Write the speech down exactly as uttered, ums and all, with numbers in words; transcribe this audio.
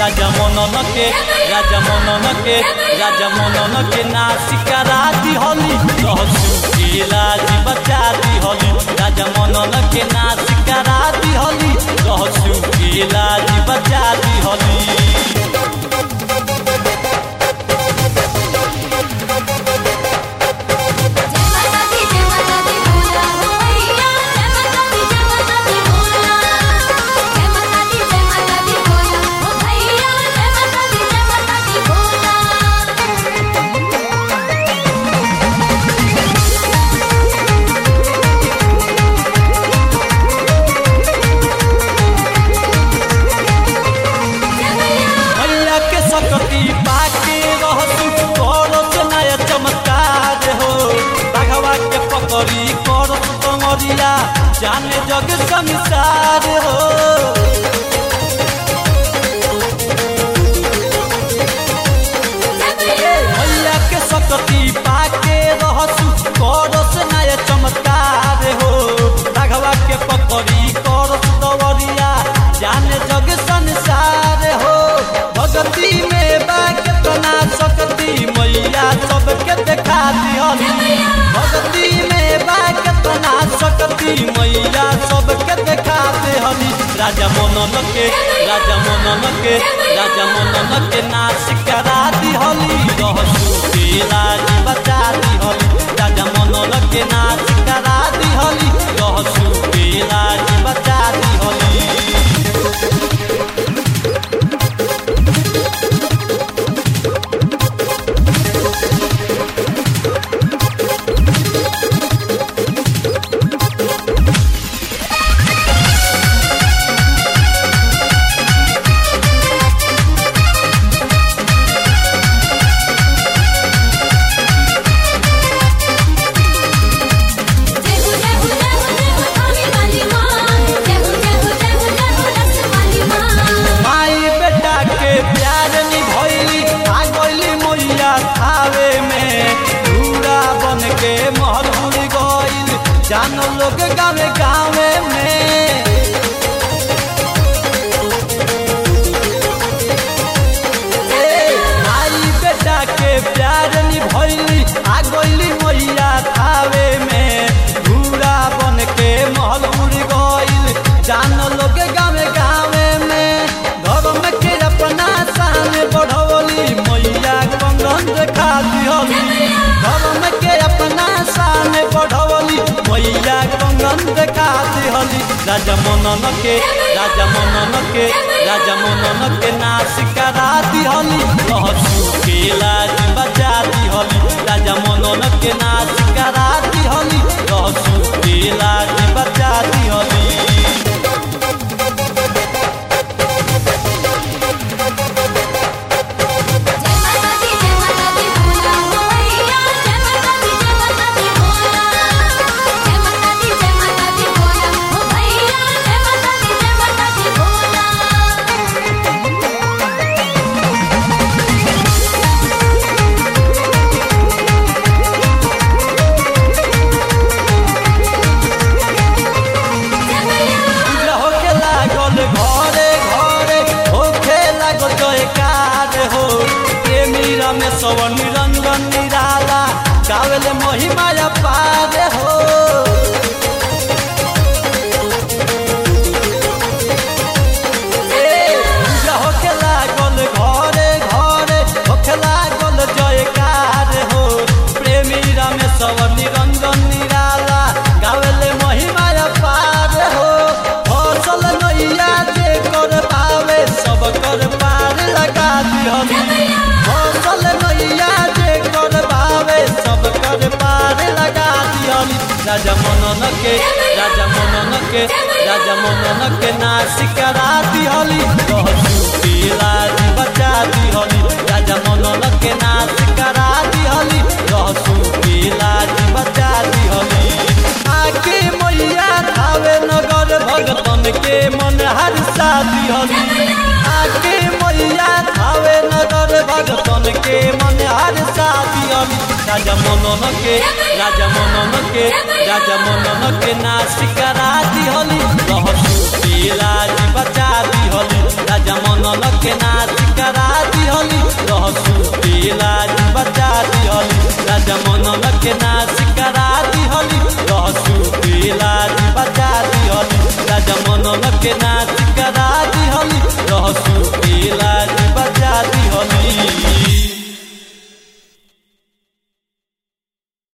राजा मनन के राजा मनन के राजा मनन के नासिका दिहली रहसु के लाज बचा दिहली राजा मनन के नासिका दिहली रहसु के लाज बचा दिहली सकती बाके रहसु करत नया चमत्कार हो बाघवा के पकड़ी करत कमरिया जाने जग संसार हो भैया के सकती बाके रहसु करत नया चमत्कार हो बाघवा के पकड़ी करत कमरिया जाने जग संसार हो भगती में बा कितना सकती मैया सबके देखा दिहली भगती में बा कितना सकती मैया सबके देखा दिहली राजा मनन के राजा मनन के राजा मनन के नासिका दिहली रहसु के लाज बचा दिहली राजा मनन के नासिका दिहली रहसु के लाज बचा दिहली जानो लोग गावे गावे में आई बेटा के प्यार निभैली आ गइली मैया थावे में घूरा बन के महल उड़ गइल जानो लोग गावे गावे में धर्म के अपना शान बढ़वली मैया कंगन देखा दिहली धर्म के अपना शान बढ़वली मैया कंगन देखा दिहली राजा मनन के राजा मनन के राजा मनन के नासिका दिहली रहसु के लाज बचा दिहली राजा मनन के नासिका दिहली रहसु के लाज बचा दिहली में सवन निरंजन निराला गावेले महिमा पार हो होके लागल घरे घरे होके लागल जयकार हो प्रेमी में सवन निरंजन निराला गावेले महिमा पार हो फसल नैया जे कर पावे सब कर पार लगा दिहली फसल नैया जे कर पावे सब कर पार लगा दिहली राजा मनन के राजा मनन के राजा मनन के नासिका दिहली रहसु के लाज बचा दिहली राजा मनन के नासिका दिहली रहसु के लाज बचा दिहली आके मैया थावे नगर भगतन के मन हर्षा दिहली आके मैया थावे नगर भगतन के मन हर्षा दिहली राजा मनन के राजा मनन के राजा मनन के नासिका दिहली रहसु के लाज बचा दिहली राजा मन लगे नाच